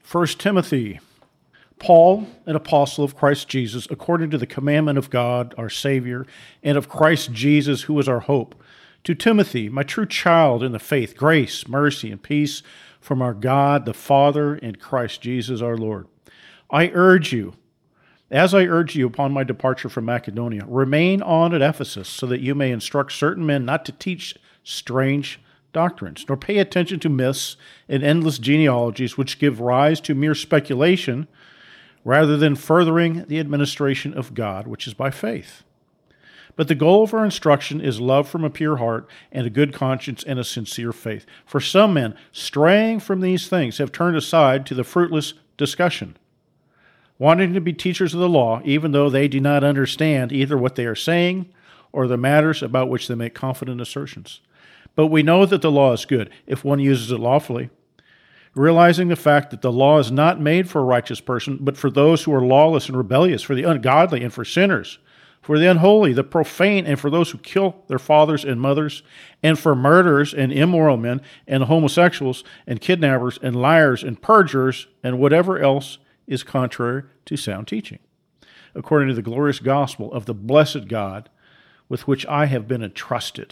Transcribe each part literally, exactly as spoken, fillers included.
First Timothy, Paul, an apostle of Christ Jesus, according to the commandment of God, our Savior, and of Christ Jesus, who is our hope. To Timothy, my true child in the faith, grace, mercy, and peace from our God, the Father, and Christ Jesus, our Lord. I urge you, as I urge you upon my departure from Macedonia, remain on at Ephesus, so that you may instruct certain men not to teach strange doctrines, nor pay attention to myths and endless genealogies which give rise to mere speculation, rather than furthering the administration of God, which is by faith. But the goal of our instruction is love from a pure heart and a good conscience and a sincere faith. For some men, straying from these things, have turned aside to the fruitless discussion, wanting to be teachers of the law, even though they do not understand either what they are saying or the matters about which they make confident assertions. But we know that the law is good if one uses it lawfully, realizing the fact that the law is not made for a righteous person, but for those who are lawless and rebellious, for the ungodly and for sinners, for the unholy, the profane, and for those who kill their fathers and mothers, and for murderers and immoral men, and homosexuals, and kidnappers, and liars, and perjurers, and whatever else is contrary to sound teaching, according to the glorious gospel of the blessed God with which I have been entrusted.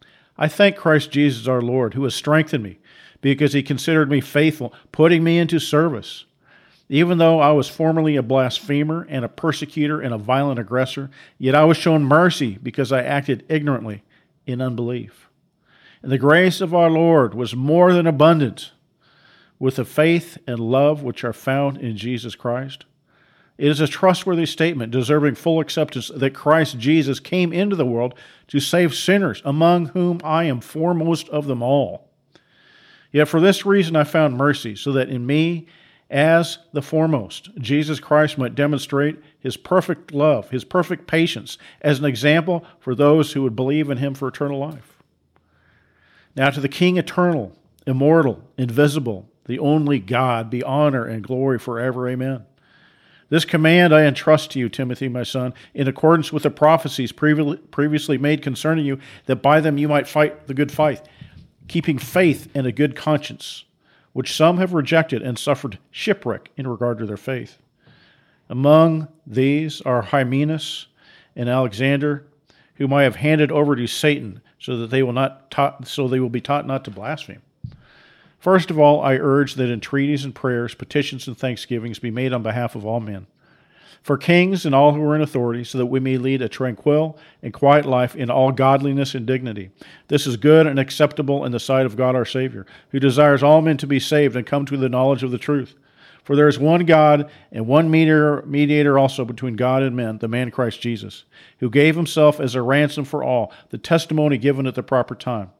I thank Christ Jesus our Lord, who has strengthened me, because he considered me faithful, putting me into service. Even though I was formerly a blasphemer and a persecutor and a violent aggressor, yet I was shown mercy because I acted ignorantly in unbelief. And the grace of our Lord was more than abundant with the faith and love which are found in Jesus Christ. It is a trustworthy statement deserving full acceptance that Christ Jesus came into the world to save sinners, among whom I am foremost of them all. Yet for this reason I found mercy, so that in me, as the foremost, Jesus Christ might demonstrate his perfect love, his perfect patience, as an example for those who would believe in him for eternal life. Now to the King eternal, immortal, invisible, the only God, be honor and glory forever. Amen. This command I entrust to you, Timothy, my son, in accordance with the prophecies previously made concerning you, that by them you might fight the good fight, keeping faith and a good conscience, which some have rejected and suffered shipwreck in regard to their faith. Among these are Hymenaeus and Alexander, whom I have handed over to Satan, so that they will not taught, so they will be taught not to blaspheme. First of all, I urge that entreaties and prayers, petitions and thanksgivings be made on behalf of all men, for kings and all who are in authority, so that we may lead a tranquil and quiet life in all godliness and dignity. This is good and acceptable in the sight of God our Savior, who desires all men to be saved and come to the knowledge of the truth. For there is one God and one mediator, mediator also between God and men, the man Christ Jesus, who gave himself as a ransom for all, the testimony given at the proper time.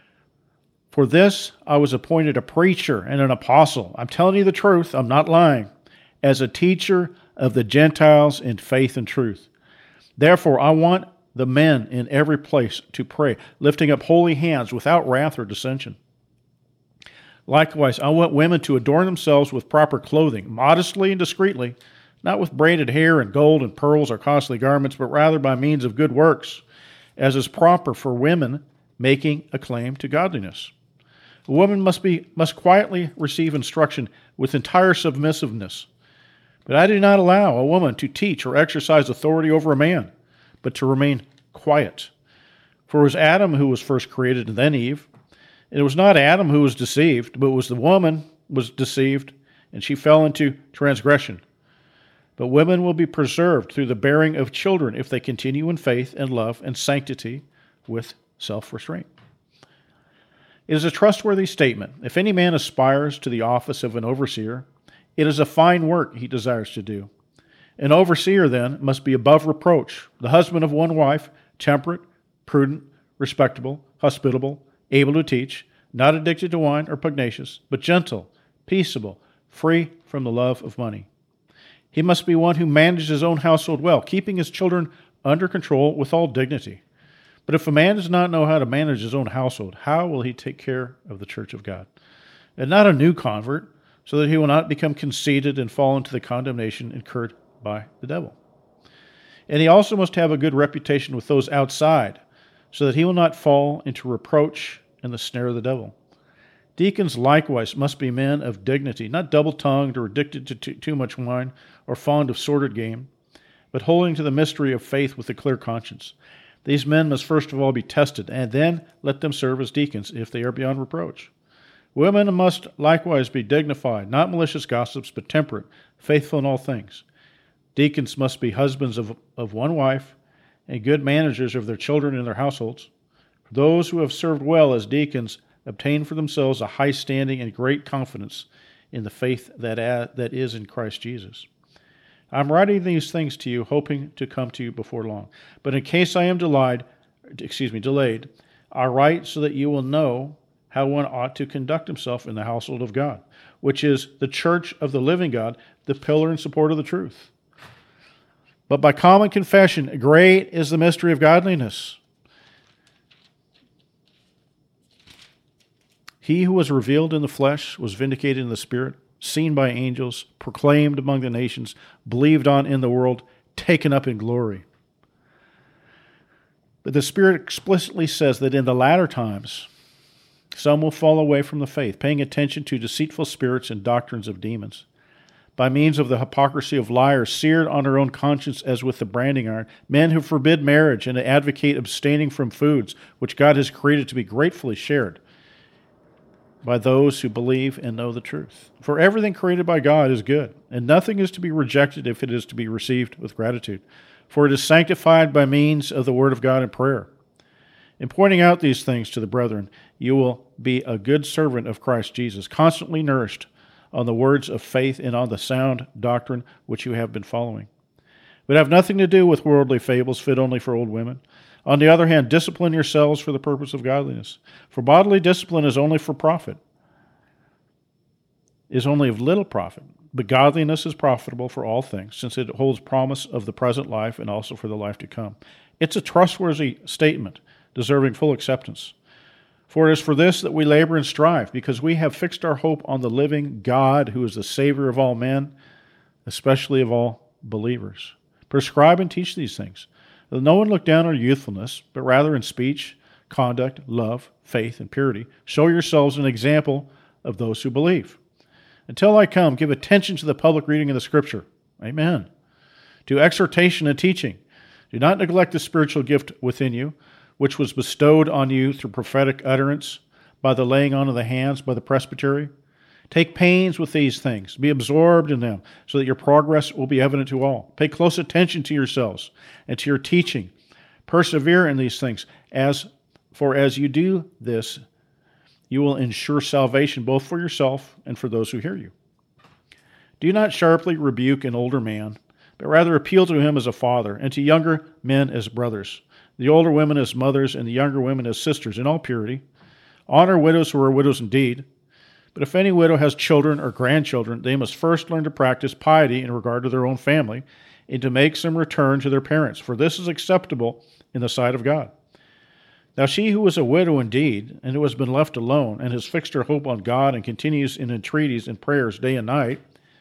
For this I was appointed a preacher and an apostle. I'm telling you the truth, I'm not lying, as a teacher of the Gentiles in faith and truth. Therefore, I want the men in every place to pray, lifting up holy hands without wrath or dissension. Likewise, I want women to adorn themselves with proper clothing, modestly and discreetly, not with braided hair and gold and pearls or costly garments, but rather by means of good works, as is proper for women making a claim to godliness. A woman must be must quietly receive instruction with entire submissiveness. But I do not allow a woman to teach or exercise authority over a man, but to remain quiet. For it was Adam who was first created, and then Eve. And it was not Adam who was deceived, but it was the woman was deceived, and she fell into transgression. But women will be preserved through the bearing of children if they continue in faith and love and sanctity with self-restraint. It is a trustworthy statement. If any man aspires to the office of an overseer, it is a fine work he desires to do. An overseer, then, must be above reproach, the husband of one wife, temperate, prudent, respectable, hospitable, able to teach, not addicted to wine or pugnacious, but gentle, peaceable, free from the love of money. He must be one who manages his own household well, keeping his children under control with all dignity. But if a man does not know how to manage his own household, how will he take care of the church of God? And not a new convert, so that he will not become conceited and fall into the condemnation incurred by the devil. And he also must have a good reputation with those outside, so that he will not fall into reproach and the snare of the devil. Deacons likewise must be men of dignity, not double-tongued or addicted to too, too much wine or fond of sordid game, but holding to the mystery of faith with a clear conscience. These men must first of all be tested, and then let them serve as deacons if they are beyond reproach. Women must likewise be dignified, not malicious gossips, but temperate, faithful in all things. Deacons must be husbands of, of one wife and good managers of their children and their households. For those who have served well as deacons obtain for themselves a high standing and great confidence in the faith that, uh, that is in Christ Jesus. I'm writing these things to you, hoping to come to you before long. But in case I am delayed, excuse me, delayed, I write so that you will know how one ought to conduct himself in the household of God, which is the church of the living God, the pillar and support of the truth. But by common confession, great is the mystery of godliness. He who was revealed in the flesh was vindicated in the Spirit, seen by angels, proclaimed among the nations, believed on in the world, taken up in glory. But the Spirit explicitly says that in the latter times, some will fall away from the faith, paying attention to deceitful spirits and doctrines of demons. By means of the hypocrisy of liars, seared on their own conscience as with the branding iron, men who forbid marriage and advocate abstaining from foods which God has created to be gratefully shared by those who believe and know the truth. For everything created by God is good, and nothing is to be rejected if it is to be received with gratitude, for it is sanctified by means of the word of God and prayer. In pointing out these things to the brethren, you will be a good servant of Christ Jesus, constantly nourished on the words of faith and on the sound doctrine which you have been following. But have nothing to do with worldly fables fit only for old women. On the other hand, discipline yourselves for the purpose of godliness. For bodily discipline is only for profit, is only of little profit. But godliness is profitable for all things, since it holds promise of the present life and also for the life to come. It's a trustworthy statement, deserving full acceptance. For it is for this that we labor and strive, because we have fixed our hope on the living God, who is the Savior of all men, especially of all believers. Prescribe and teach these things. Let no one look down on youthfulness, but rather in speech, conduct, love, faith, and purity. Show yourselves an example of those who believe. Until I come, give attention to the public reading of the Scripture. Amen. To exhortation and teaching. Do not neglect the spiritual gift within you, which was bestowed on you through prophetic utterance, by the laying on of the hands, by the presbytery. Take pains with these things. Be absorbed in them, so that your progress will be evident to all. Pay close attention to yourselves and to your teaching. Persevere in these things, as for as you do this, you will ensure salvation both for yourself and for those who hear you. Do not sharply rebuke an older man, but rather appeal to him as a father, and to younger men as brothers, the older women as mothers, and the younger women as sisters, in all purity. Honor widows who are widows indeed. But if any widow has children or grandchildren, they must first learn to practice piety in regard to their own family, and to make some return to their parents, for this is acceptable in the sight of God. Now she who is a widow indeed, and who has been left alone, and has fixed her hope on God, and continues in entreaties and prayers day and night,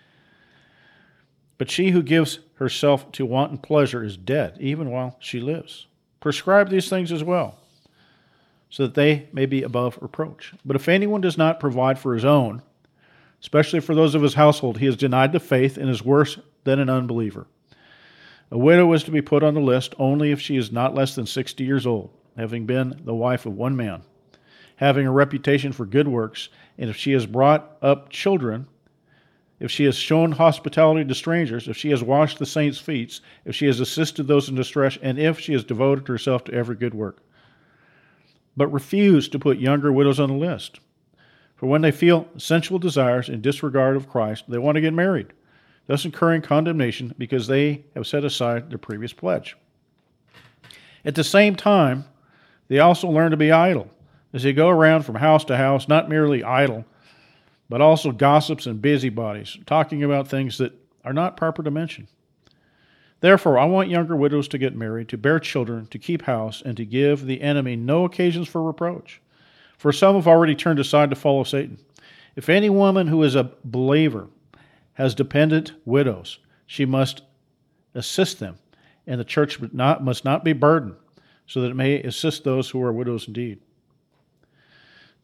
but she who gives herself to wanton pleasure is dead, even while she lives. Prescribe these things as well, so that they may be above reproach. But if anyone does not provide for his own, especially for those of his household, he has denied the faith and is worse than an unbeliever. A widow is to be put on the list only if she is not less than sixty years old, having been the wife of one man, having a reputation for good works, and if she has brought up children, if she has shown hospitality to strangers, if she has washed the saints' feet, if she has assisted those in distress, and if she has devoted herself to every good work. But refuse to put younger widows on the list. For when they feel sensual desires in disregard of Christ, they want to get married, thus incurring condemnation because they have set aside their previous pledge. At the same time, they also learn to be idle, as they go around from house to house, not merely idle, but also gossips and busybodies, talking about things that are not proper to mention. Therefore, I want younger widows to get married, to bear children, to keep house, and to give the enemy no occasions for reproach. For some have already turned aside to follow Satan. If any woman who is a believer has dependent widows, she must assist them, and the church must not, must not be burdened, so that it may assist those who are widows indeed.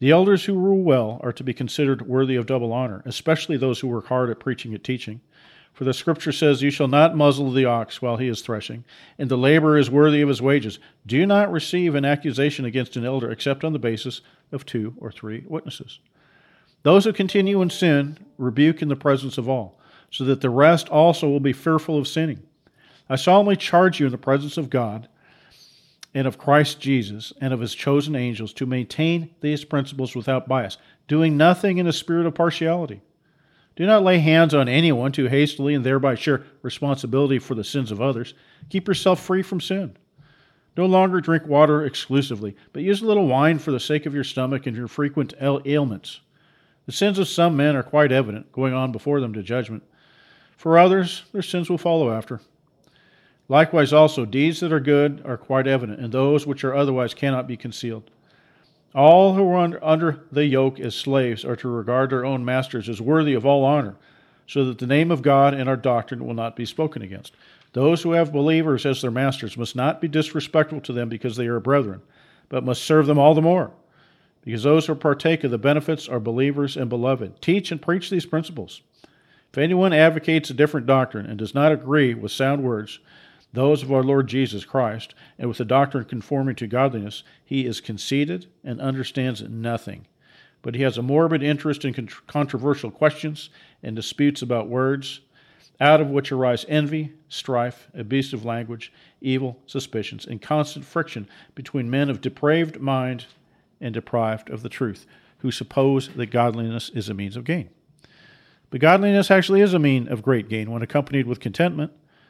The elders who rule well are to be considered worthy of double honor, especially those who work hard at preaching and teaching. For the Scripture says, "You shall not muzzle the ox while he is threshing, and the laborer is worthy of his wages. Do not receive an accusation against an elder except on the basis of two or three witnesses." Those who continue in sin rebuke in the presence of all, so that the rest also will be fearful of sinning. I solemnly charge you in the presence of God and of Christ Jesus and of his chosen angels to maintain these principles without bias, doing nothing in a spirit of partiality. Do not lay hands on anyone too hastily and thereby share responsibility for the sins of others. Keep yourself free from sin. No longer drink water exclusively, but use a little wine for the sake of your stomach and your frequent ailments. The sins of some men are quite evident, going on before them to judgment. For others, their sins will follow after. Likewise also, deeds that are good are quite evident, and those which are otherwise cannot be concealed. All who are under the yoke as slaves are to regard their own masters as worthy of all honor, so that the name of God and our doctrine will not be spoken against. Those who have believers as their masters must not be disrespectful to them because they are brethren, but must serve them all the more, because those who partake of the benefits are believers and beloved. Teach and preach these principles. If anyone advocates a different doctrine and does not agree with sound words, those of our Lord Jesus Christ, and with the doctrine conforming to godliness, he is conceited and understands nothing. But he has a morbid interest in controversial questions and disputes about words, out of which arise envy, strife, abusive language, evil suspicions, and constant friction between men of depraved mind and deprived of the truth, who suppose that godliness is a means of gain. But godliness actually is a mean of great gain when accompanied with contentment.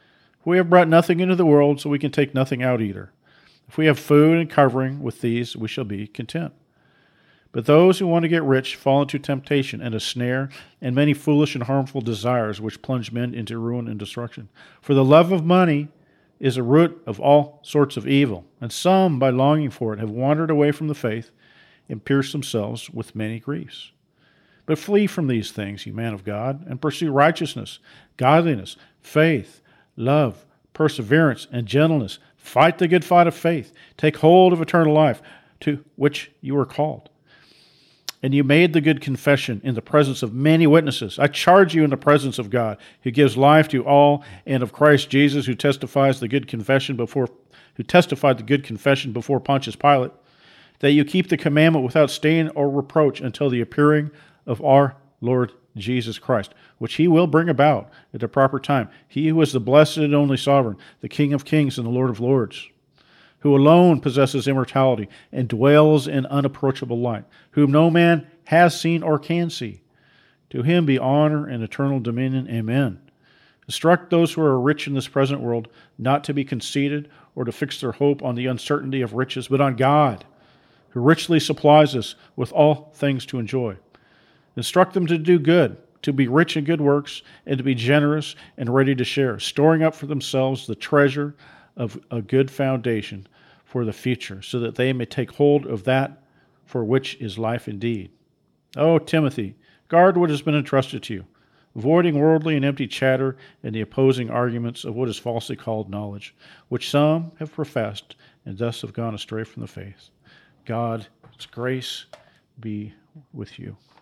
We have brought nothing into the world, so we can take nothing out either. If we have food and covering, with these we shall be content. But those who want to get rich fall into temptation and a snare and many foolish and harmful desires which plunge men into ruin and destruction. For the love of money is a root of all sorts of evil, and some, by longing for it, have wandered away from the faith and pierced themselves with many griefs. But flee from these things, you man of God, and pursue righteousness, godliness, faith, love, perseverance, and gentleness. Fight the good fight of faith. Take hold of eternal life, to which you are called. And you made the good confession in the presence of many witnesses. I charge you in the presence of God, who gives life to all, and of Christ Jesus, who testifies the good confession before, who testified the good confession before Pontius Pilate, that you keep the commandment without stain or reproach until the appearing of our Lord Jesus Christ, which he will bring about at the proper time. He who is the blessed and only sovereign, the King of kings and the Lord of lords, who alone possesses immortality and dwells in unapproachable light, whom no man has seen or can see. To him be honor and eternal dominion. Amen. Instruct those who are rich in this present world not to be conceited or to fix their hope on the uncertainty of riches, but on God, who richly supplies us with all things to enjoy. Instruct them to do good, to be rich in good works, and to be generous and ready to share, storing up for themselves the treasure of a good foundation for the future, so that they may take hold of that for which is life indeed. O Timothy, guard what has been entrusted to you, avoiding worldly and empty chatter and the opposing arguments of what is falsely called knowledge, which some have professed and thus have gone astray from the faith. God's grace be with you.